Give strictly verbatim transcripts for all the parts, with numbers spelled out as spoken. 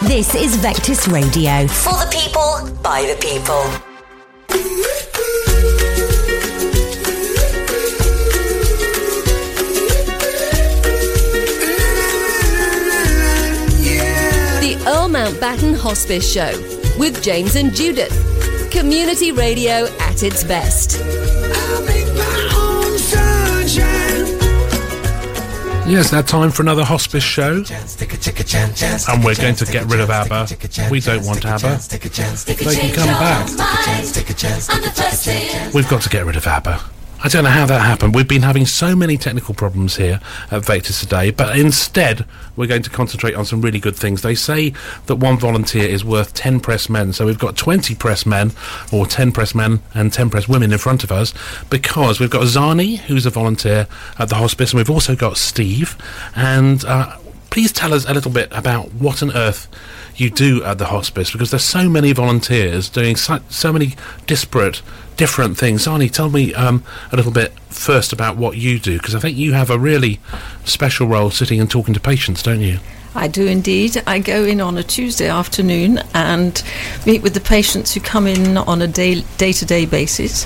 This is Vectis Radio. For the people, by the people. The Earl Mountbatten Hospice Show with James and Judith. Community radio at its best. Yes, now time for another hospice show. And we're going to get rid of ABBA. We don't want ABBA. They can come back. We've got to get rid of ABBA. I don't know how that happened. We've been having so many technical problems here at Vectis today, but instead we're going to concentrate on some really good things. They say that one volunteer is worth ten press men, so we've got twenty press men, or ten press men and ten press women in front of us, because we've got Zani, who's a volunteer at the hospice, and we've also got Steve. And uh, please tell us a little bit about what on earth you do at the hospice, because there's so many volunteers doing so, so many disparate different things. Zani, tell me um, a little bit first about what you do, because I think you have a really special role sitting and talking to patients, don't you? I do indeed. I go in on a Tuesday afternoon and meet with the patients who come in on a day, day-to-day basis,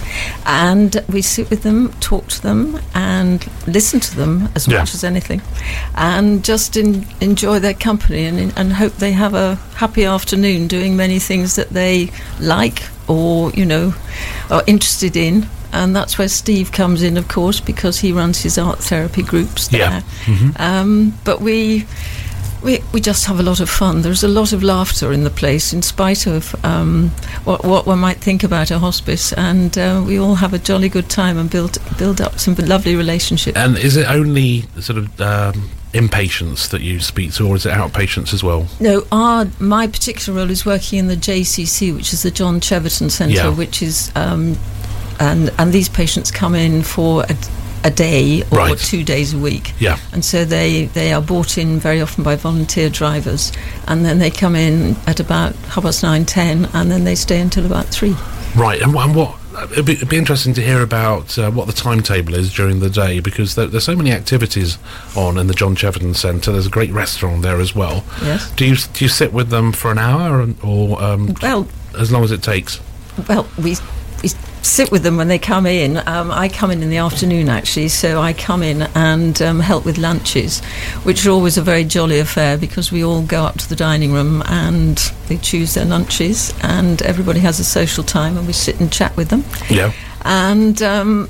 and we sit with them, talk to them and listen to them as yeah. much as anything, and just in, enjoy their company and, and hope they have a happy afternoon doing many things that they like or, you know, are interested in. And that's where Steve comes in, of course, because he runs his art therapy groups there. Yeah. Mm-hmm. Um, but we... We we just have a lot of fun. There's a lot of laughter in the place, in spite of um, what what one might think about a hospice, and uh, we all have a jolly good time and build build up some lovely relationships. And is it only sort of um, inpatients that you speak to, or is it outpatients as well? No, our my particular role is working in the J C C, which is the John Cheverton Centre, yeah. which is um, and and these patients come in for a a day or right. two days a week, yeah. and so they they are brought in very often by volunteer drivers, and then they come in at about half past nine, ten, and then they stay until about three. Right, and, and what it'd be, it'd be interesting to hear about uh, what the timetable is during the day, because there, there's so many activities on in the John Cheverton Centre. There's a great restaurant there as well. Yes. Do you do you sit with them for an hour, or, or um, well, as long as it takes? Well, we. we sit with them when they come in. Um, I come in in the afternoon, actually, so I come in and um, help with lunches, which are always a very jolly affair, because we all go up to the dining room and they choose their lunches, and everybody has a social time, and we sit and chat with them. Yeah. And um,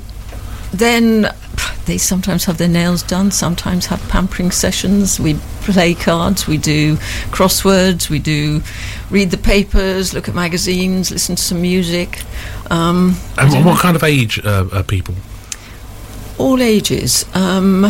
then they sometimes have their nails done, sometimes have pampering sessions. We play cards, we do crosswords, we do read the papers, look at magazines, listen to some music. Um, and what kind of age uh, are people? All ages, um,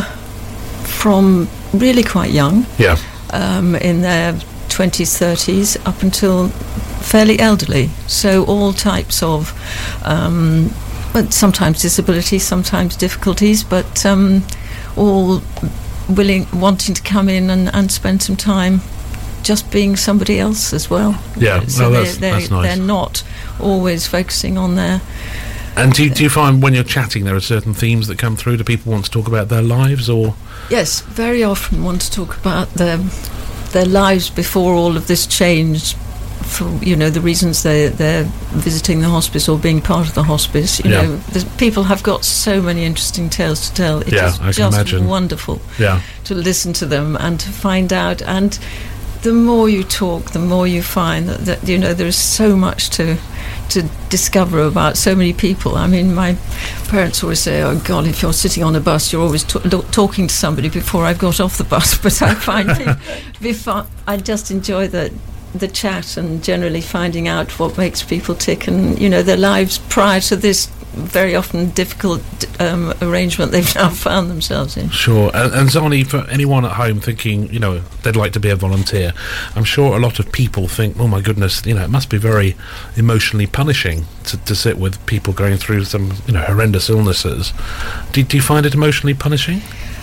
from really quite young, yeah, um, in their twenties, thirties, up until fairly elderly. So all types of, um, but sometimes disabilities, sometimes difficulties, but um, all willing, wanting to come in and, and spend some time just being somebody else as well. Yeah, so well, they're, that's, they're, that's nice. They're not always focusing on their... And do you, do you find when you're chatting there are certain themes that come through? Do people want to talk about their lives, or...? Yes, very often want to talk about their, their lives before all of this changed, for, you know, the reasons they, they're visiting the hospice or being part of the hospice. You yeah. know, people have got so many interesting tales to tell. It yeah, is I can just imagine. wonderful yeah. to listen to them and to find out. And the more you talk, the more you find that, that you know, there is so much to to discover about so many people. I mean, my parents always say, oh God, if you're sitting on a bus, you're always t- lo- talking to somebody before I've got off the bus. But I find it, before, I just enjoy the the chat and generally finding out what makes people tick, and you know, their lives prior to this very often difficult um, arrangement they've now found themselves in. Sure. And, and Zani, for anyone at home thinking, you know, they'd like to be a volunteer, I'm sure a lot of people think, oh my goodness, you know, it must be very emotionally punishing to, to sit with people going through some, you know, horrendous illnesses. Do, do you find it emotionally punishing?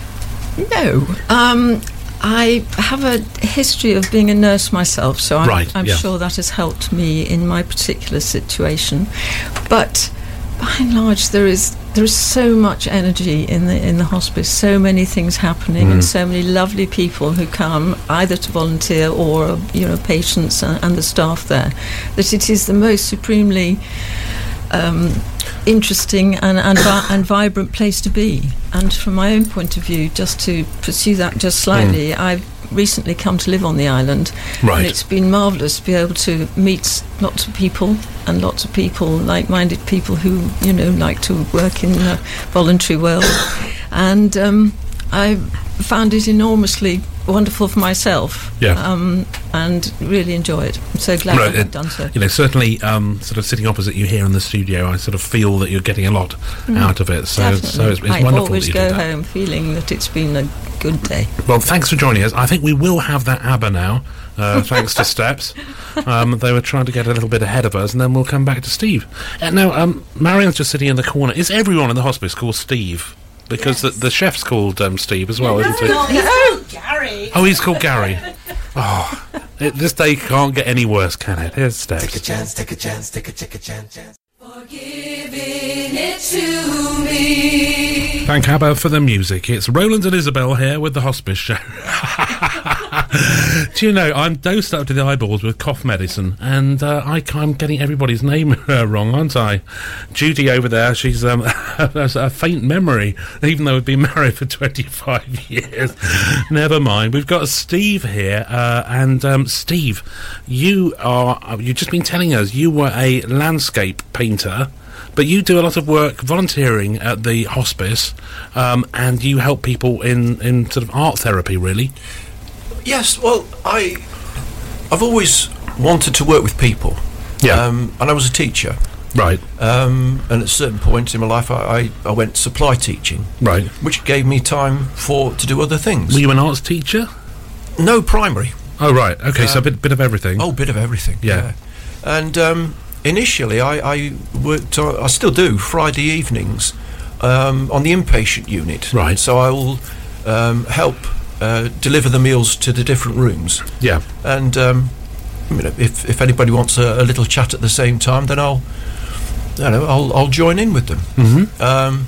No. Um, I have a history of being a nurse myself, so I'm, right, I'm yeah. sure that has helped me in my particular situation. But by and large, there is there is so much energy in the in the hospice. So many things happening, Mm. and so many lovely people who come either to volunteer or you know patients and, and the staff there. That it is the most supremely um, interesting and and, vi- and vibrant place to be. And from my own point of view, just to pursue that just slightly, mm. I've recently come to live on the island, right. and it's been marvellous to be able to meet lots of people and lots of people, like-minded people who you know like to work in the voluntary world, and um, I found it enormously wonderful for myself, yeah. um, and really enjoy it. I'm so glad right, I've it, done so. You know, certainly, um, sort of sitting opposite you here in the studio, I sort of feel that you're getting a lot mm. out of it. So, Definitely. so it's, it's I wonderful. always that you go do that. home feeling that it's been a good day. Well, thanks for joining us. I think we will have that ABBA now, uh, thanks to Steps. Um, they were trying to get a little bit ahead of us, and then we'll come back to Steve. Uh, now, um, Marion's just sitting in the corner. Is everyone in the hospice called Steve? Because yes. the, the chef's called um, Steve as well, no, isn't he? No, he's called Gary. Oh, he's called Gary. Oh, it, this day can't get any worse, can it? Here's Steps. Take a chance, take a chance, take a, take a chance, chance. For giving it to me. Thank ABBA for the music. It's Roland and Isabel here with the Hospice Show. Do you know, I'm dosed up to the eyeballs with cough medicine, and uh, I, I'm getting everybody's name uh, wrong, aren't I? Judy over there, she's um, has a faint memory, even though we've been married for twenty-five years. Never mind. We've got Steve here, uh, and um, Steve, you are, you've just been telling us you were a landscape painter, but you do a lot of work volunteering at the hospice, um, and you help people in, in sort of art therapy, really. Yes, well, I, I've always wanted to work with people. Yeah. Um, and I was a teacher. Right. Um, and at a certain point in my life, I, I, I went supply teaching. Right. Which gave me time for to do other things. Were you an arts teacher? No, primary. Oh, right. Okay, um, so a bit, bit of everything. Oh, bit of everything. Yeah. yeah. And um, initially, I, I worked, on, I still do, Friday evenings um, on the inpatient unit. Right. So I will um, help uh, deliver the meals to the different rooms. Yeah. And um, you know, if if anybody wants a, a little chat at the same time, then I'll, you know, I'll I'll join in with them. Mm-hmm. Um,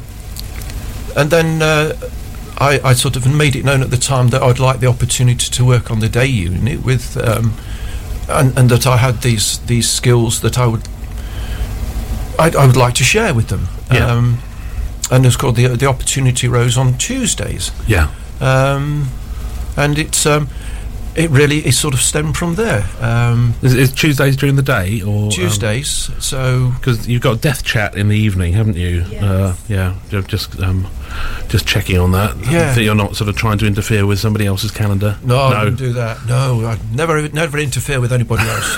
and then uh, I, I sort of made it known at the time that I'd like the opportunity to work on the day unit with, um, and, and that I had these these skills that I would I'd, I would like to share with them. Yeah. Um, and of course, the the opportunity rose on Tuesdays. Yeah. Um, and it's um, it really is sort of stemmed from there. Um, is, is Tuesdays during the day or Tuesdays? Um, so because you've got death chat in the evening, haven't you? Yes. Uh, yeah. Just um, just checking on that. Yeah. That you're not sort of trying to interfere with somebody else's calendar. No, no. I don't do that. No, I never never interfere with anybody else.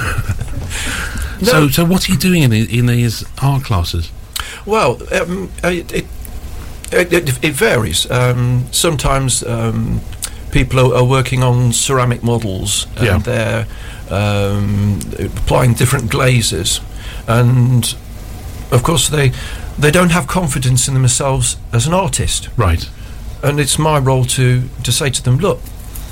No. So so what are you doing in the, in these art classes? Well, um, it, it It, it, it varies. Um, sometimes um, people are, are working on ceramic models, and yeah. they're um, applying different glazes, and of course they they don't have confidence in themselves as an artist. Right. And it's my role to to say to them, look,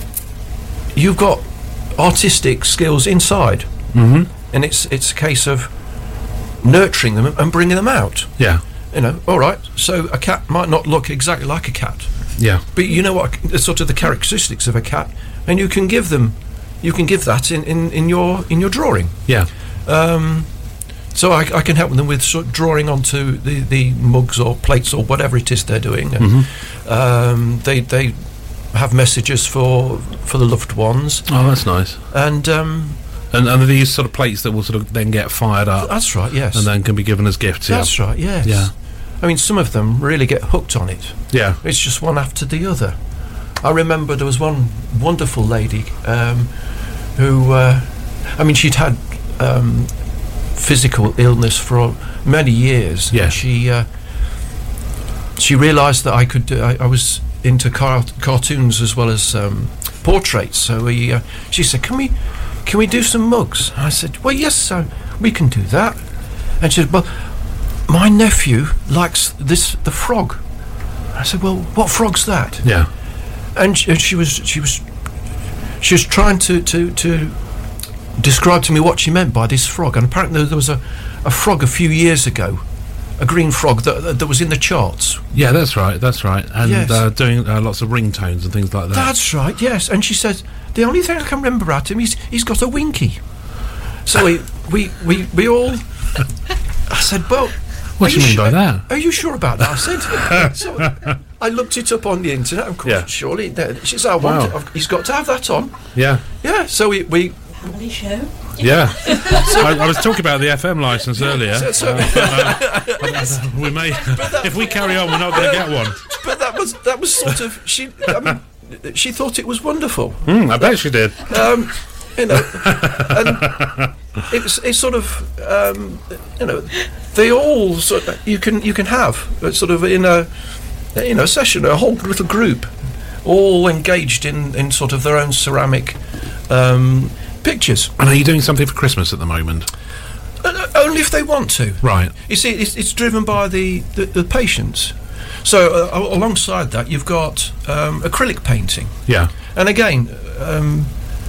you've got artistic skills inside, mm-hmm. and it's it's a case of nurturing them and bringing them out. Yeah. You know, all right, so a cat might not look exactly like a cat. Yeah. But you know what, the sort of the characteristics of a cat, and you can give them, you can give that in, in, in your in your drawing. Yeah. Um, so I, I can help them with sort of drawing onto the, the mugs or plates or whatever it is they're doing. And, mm-hmm. um, they they have messages for for the loved ones. Oh, that's nice. And um, And, and are these sort of plates that will sort of then get fired up? That's right, yes. And then can be given as gifts, yeah. That's right, yes. Yeah. I mean, some of them really get hooked on it. Yeah. It's just one after the other. I remember there was one wonderful lady um, who, uh, I mean, she'd had um, physical illness for many years. Yeah. She uh, she realised that I could. Do, I, I was into car- cartoons as well as um, portraits. So we, uh, she said, "Can we, can we do some mugs?" And I said, "Well, yes, uh, we can do that." And she said, "Well, my nephew likes this the frog." I said, "Well, what frog's that?" Yeah. And she, and she was she was she was trying to, to, to describe to me what she meant by this frog. And apparently there was a, a frog a few years ago a green frog that, that was in the charts. Yeah, that's right, that's right. And Yes. uh, doing uh, lots of ringtones and things like that. That's right, yes. And she said, the only thing I can remember about him is he's got a winky. So we, we, we, we all... I said, well... What do you mean su- by that? Are you sure about that? I said... so I looked it up on the internet, of course, Yeah. surely. there- She said, I want Wow. it. I've- He's got to have that on. Yeah, Yeah, so we... we Family show. yeah. I, I was talking about the F M licence earlier. so, so, Uh, we may, if we carry on, we're not going to get one. but that was that was sort of... She, I mean, she thought it was wonderful. Mm, I bet she did. Um, you know, and it's it's sort of um, you know, they all sort of, you can you can have uh, sort of in a you know session, a whole little group, all engaged in, in sort of their own ceramic um, pictures. And are you doing something for Christmas at the moment? Uh, only if they want to. Right. You see, it's, it's driven by the, the, the patients. So uh, al- alongside that, you've got um, acrylic painting. Yeah. And again, um,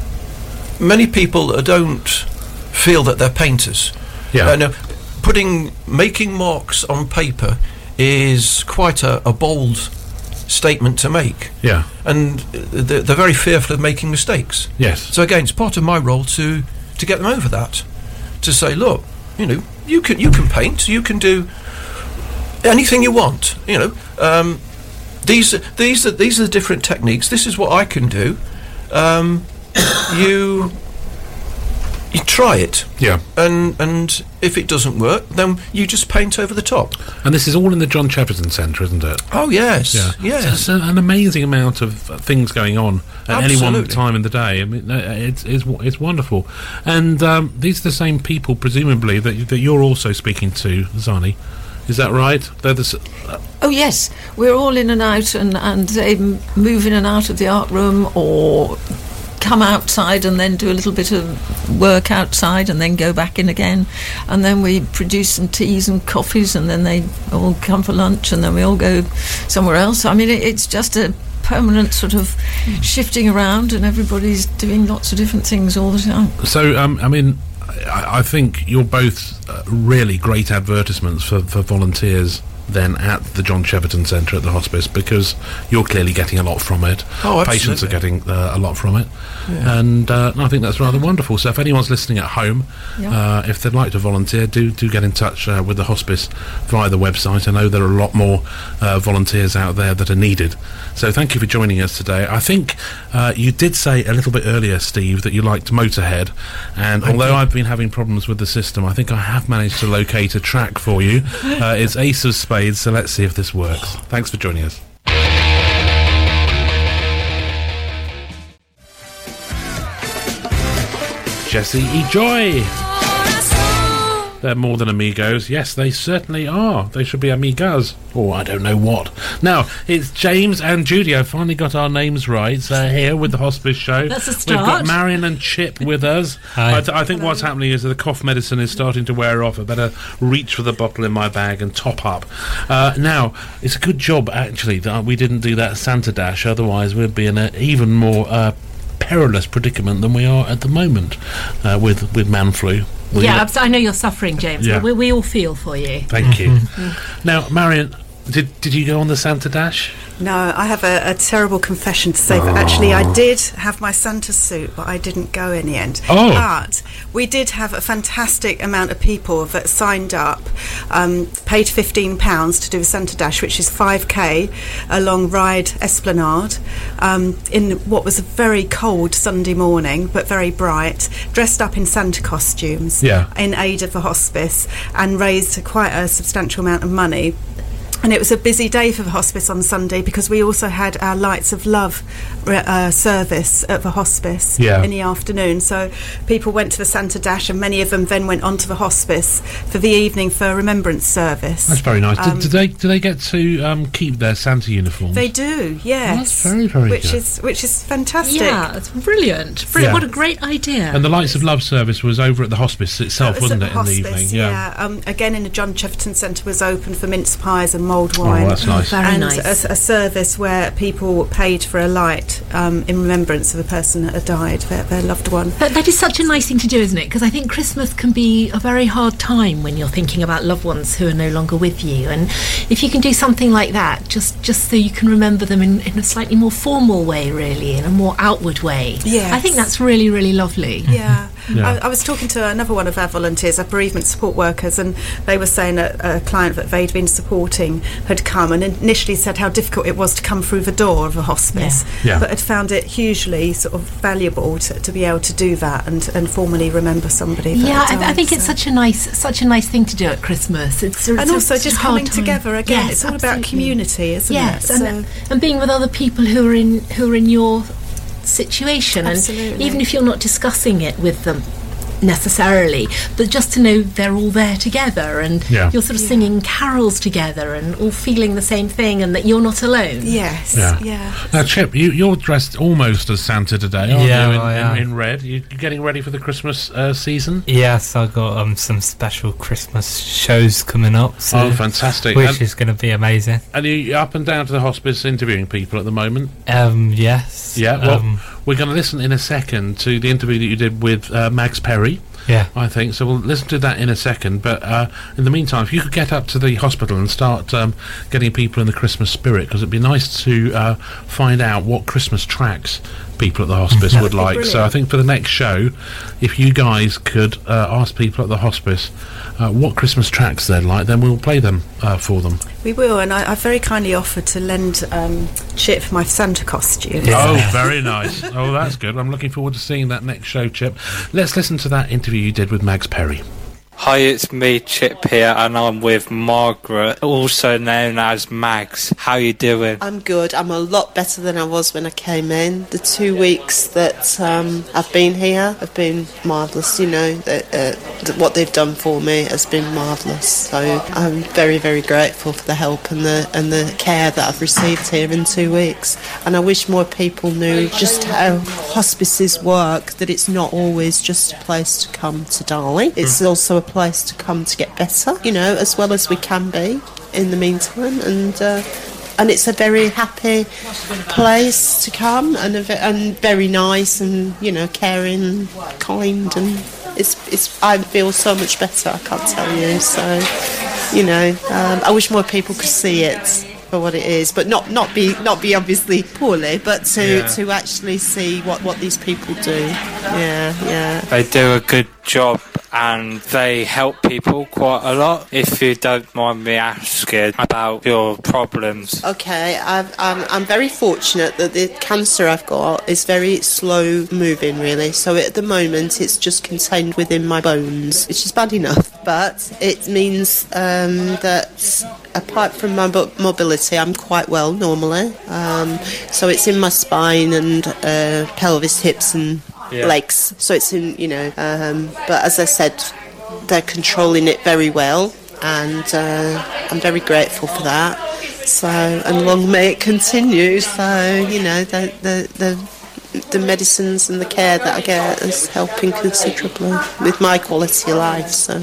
many people uh, don't feel that they're painters. Yeah. Uh, no, putting making marks on paper is quite a, a bold statement to make, Yeah. and they're, they're very fearful of making mistakes. Yes. So again, it's part of my role to to get them over that, to say, look, you know, you can you can paint, you can do anything you want. You know, um, these are, these are these are the different techniques. This is what I can do. Um, you you try it, Yeah. and and if it doesn't work, then you just paint over the top. And this is all in the John Cheverton Centre, isn't it? Oh yes, Yeah. yes. So it's an amazing amount of uh, things going on at any one Absolutely. time in the day. I mean, uh, it's it's w- it's wonderful. And um, these are the same people, presumably, that you- that you're also speaking to, Zani. Is that right? They're the s- uh, Oh yes, we're all in and out, and and they m- move in and out of the art room, or come outside and then do a little bit of work outside, and then go back in again, and then we produce some teas and coffees, and then they all come for lunch, and then we all go somewhere else. I mean, it, it's just a permanent sort of shifting around, and everybody's doing lots of different things all the time. So, um, I mean, I, I think you're both uh, really great advertisements for, for volunteers then at the John Cheverton Centre at the hospice, because you're clearly getting a lot from it. Oh, Patients are absolutely. getting uh, a lot from it. Yeah. And uh, I think that's rather wonderful. So if anyone's listening at home, Yeah. uh, if they'd like to volunteer, do do get in touch uh, with the hospice via the website. I know there are a lot more uh, volunteers out there that are needed. So thank you for joining us today. I think uh, you did say a little bit earlier, Steve, that you liked Motorhead, and I although did. I've been having problems with the system, I think I have managed to locate a track for you. Uh, it's Ace of Spades, so let's see if this works. Thanks for joining us. Jesse E. Joy. They're more than amigos. Yes, they certainly are. They should be amigas. Or I don't know what. Now, it's James and Judy. I've finally got our names right uh, here with the hospice show. That's a We've got start. Marion and Chip with us. Hi. I, th- I think what's happening is that the cough medicine is starting to wear off. I better reach for the bottle in my bag and top up. Uh, now, it's a good job, actually, that we didn't do that Santa Dash. Otherwise, we'd be in an even more uh, perilous predicament than we are at the moment uh, with, with man flu. Will Yeah, you- abs- I know you're suffering, James. Yeah. We, we all feel for you. Thank you. Now, Marion, did did you go on the Santa Dash? No, I have a, a terrible confession to say. But actually, I did have my Santa suit, but I didn't go in the end. Oh. But we did have a fantastic amount of people that signed up, um, paid fifteen pounds to do a Santa Dash, which is five K along Ryde Esplanade, um, in what was a very cold Sunday morning, but very bright, dressed up in Santa costumes Yeah. in aid of the hospice, and raised quite a substantial amount of money. And it was a busy day for the hospice on Sunday, because we also had our Lights of Love uh, service at the hospice Yeah. in the afternoon. So people went to the Santa Dash, and many of them then went on to the hospice for the evening for a remembrance service. That's very nice. Um, did, did they do they get to um, keep their Santa uniforms? They do, yes. That's very, very which good. is which is fantastic. Yeah, it's brilliant. Brilliant. Yeah. What a great idea. And the Lights of Love service was over at the hospice itself, That was wasn't at it, the in the hospice, evening? yeah. Um, again, in the John Cheverton Centre was open for mince pies and mulled wine. Oh, that's nice. Very and nice. a, a service where people paid for a light um, in remembrance of a person that had died, their, their loved one. That, that is such a nice thing to do, isn't it? Because I think Christmas can be a very hard time when you're thinking about loved ones who are no longer with you. And if you can do something like that, just, just so you can remember them in, in a slightly more formal way, really, in a more outward way. Yes. I think that's really, really lovely. Yeah. Yeah. I, I was talking to another one of our volunteers, our bereavement support workers, and they were saying that a client that they'd been supporting had come and initially said how difficult it was to come through the door of a hospice, Yeah. Yeah. but had found it hugely sort of valuable to, to be able to do that and, and formally remember somebody that Yeah, had I, I died, think it's so. such a nice, such a nice thing to do at Christmas. It's, it's And a- also it's just a hard coming time. together again. Yes, It's all about absolutely. community, isn't Yes, it? and, and being with other people who are in who are in your situation, Absolutely. and even if you're not discussing it with them necessarily, but just to know they're all there together, and Yeah. you're sort of singing carols together and all feeling the same thing, and that you're not alone. Yes, Yeah. yeah. Now, Chip, you, you're dressed almost as Santa today, aren't Yeah, you? In, I in, am. in red. You, you getting ready for the Christmas uh, season? Yes, I got um some special Christmas shows coming up. So, Oh, fantastic! Which And, is going to be amazing. and you up and down to the hospice interviewing people at the moment? Um, yes. Yeah. Well, Um, we're going to listen in a second to the interview that you did with uh, Mags Perry. yeah. I think so. We'll listen to that in a second. But uh, in the meantime, if you could get up to the hospital and start um, getting people in the Christmas spirit, because it'd be nice to uh, find out what Christmas tracks people at the hospice would like. So I think for the next show, if you guys could uh, ask people at the hospice uh, what Christmas tracks they'd like, then we'll play them uh, for them. We will, and I, I very kindly offered to lend um, Chip my Santa costume. Yeah. Oh, very nice. Oh, that's good. I'm looking forward to seeing that next show, Chip. Let's listen to that interview you did with Mags Perry. Hi, it's me, Chip here, and I'm with Margaret, also known as Mags. How you doing? I'm good. I'm a lot better than I was when I came in. The two weeks that um, I've been here have been marvellous. You know, the, uh, th- what they've done for me has been marvellous. So I'm very, very grateful for the help and the and the care that I've received here in two weeks. And I wish more people knew just how hospices work, that it's not always just a place to come to die. It's also a place to come to get better, you know, as well as we can be in the meantime. And uh, and it's a very happy place to come, and a ve- and very nice, and you know, caring, kind, and it's it's. I feel so much better. I can't tell you. So, you know, um, I wish more people could see it for what it is, but not not be not be obviously poorly, but to Yeah. to actually see what what these people do. Yeah, yeah. They do a good job, and they help people quite a lot. If you don't mind me asking about your problems. Okay, I've, I'm, I'm very fortunate that the cancer I've got is very slow moving, really. So at the moment, it's just contained within my bones, which is bad enough. But it means um, that apart from my bo- mobility, I'm quite well normally. Um, so it's in my spine and uh, pelvis, hips, and Yeah. legs. So it's in, you know. Um, but as I said, they're controlling it very well, and uh, I'm very grateful for that. So, and long may it continue. So, you know, the the the, the medicines and the care that I get is helping considerably with my quality of life. So,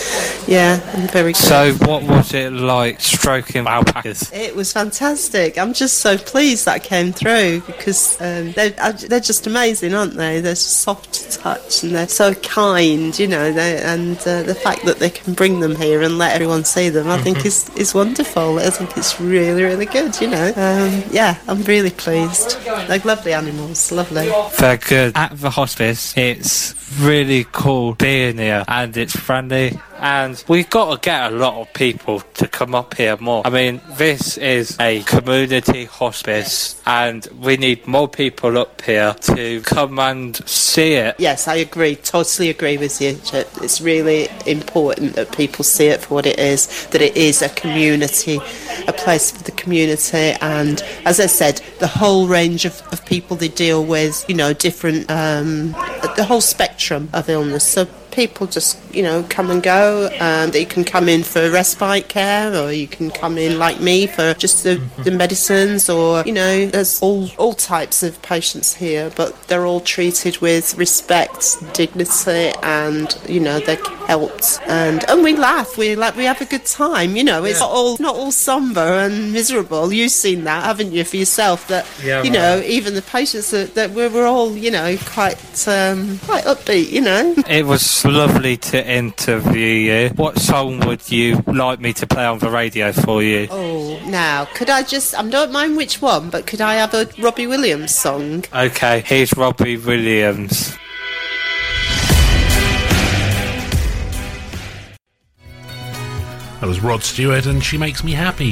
yeah, I'm very grateful. So, what was it like stroking alpacas? It was fantastic. I'm just so pleased that came through, because um, they're, uh, they're just amazing, aren't they? They're soft to touch, and they're so kind, you know, they, and uh, the fact that they can bring them here and let everyone see them, I think is, is wonderful. I think it's really, really good, you know. Um, yeah, I'm really pleased. They're lovely animals, lovely. They're good. At the hospice, it's really cool being here, and it's friendly. And we've got to get a lot of people to come up here more. I mean, this is a community hospice, and we need more people up here to come and see it. Yes, I agree, totally agree with you, Chip. It's really important that people see it for what it is, that it is a community, a place for the community, and as I said, the whole range of, of people they deal with, you know, different, um, the whole spectrum of illness. So people just, you know, come and go. And you can come in for respite care, or you can come in like me for just the, the medicines, or, you know, there's all, all types of patients here, but they're all treated with respect, dignity, and, you know, they're helped. And, and we laugh, we like we have a good time, you know, it's not all, not all somber and miserable. You've seen that, haven't you, for yourself, that, yeah, you know, even the patients that, that we're, we're all, you know, quite um, quite upbeat, you know. It was lovely to interview you. What song would you like me to play on the radio for you? Oh, now, could I just, I don't mind which one, but could I have a Robbie Williams song? Okay, here's Robbie Williams. That was Rod Stewart, and She Makes Me Happy.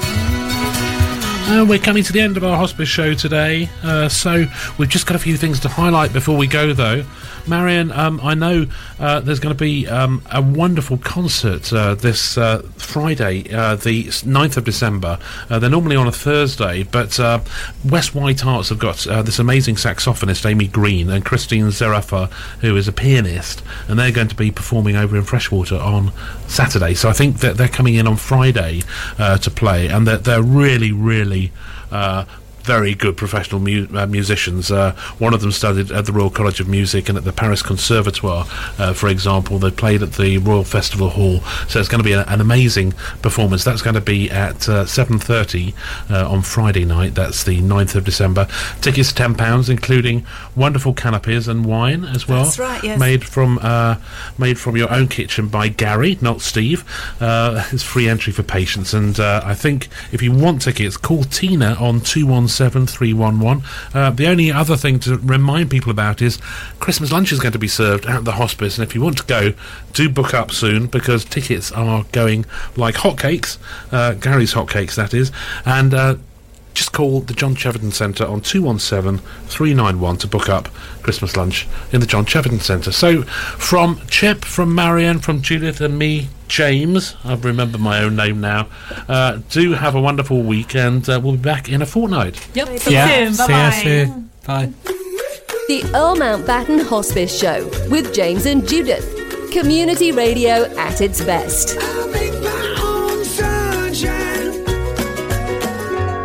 Uh, we're coming to the end of our hospice show today, uh, so we've just got a few things to highlight before we go, though. Marion, um, I know uh, there's going to be um, a wonderful concert uh, this uh, Friday, uh, the ninth of December. Uh, they're normally on a Thursday, but uh, West White Arts have got uh, this amazing saxophonist, Amy Green, and Christine Zerafa, who is a pianist, and they're going to be performing over in Freshwater on Saturday. So I think that they're coming in on Friday uh, to play, and they're, they're really, really Uh, very good professional mu- uh, musicians. Uh, one of them studied at the Royal College of Music and at the Paris Conservatoire, uh, for example. They played at the Royal Festival Hall, so it's going to be a, an amazing performance. That's going to be at uh, seven thirty uh, on Friday night. That's the ninth of December. Tickets ten pounds, including wonderful canopies and wine as well. That's right, yes. Made from uh, made from your own kitchen by Gary, not Steve. Uh, it's free entry for patients, and uh, I think if you want tickets, call Tina on two one seven three one one. Uh, the only other thing to remind people about is Christmas lunch is going to be served at the hospice, and if you want to go, do book up soon, because tickets are going like hotcakes. Uh, Gary's hotcakes, that is. And uh, just call the John Cheverton Centre on two one seven three nine one to book up Christmas lunch in the John Cheverton Centre. So from Chip, from Marianne, from Judith and me, James, I remember my own name now, uh, do have a wonderful week, and uh, we'll be back in a fortnight. Yep, see yeah. you soon. Bye-bye. See you soon. Bye. The Earl Mountbatten Hospice Show with James and Judith. Community radio at its best.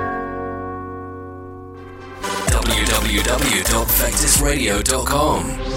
w w w dot vectis radio dot com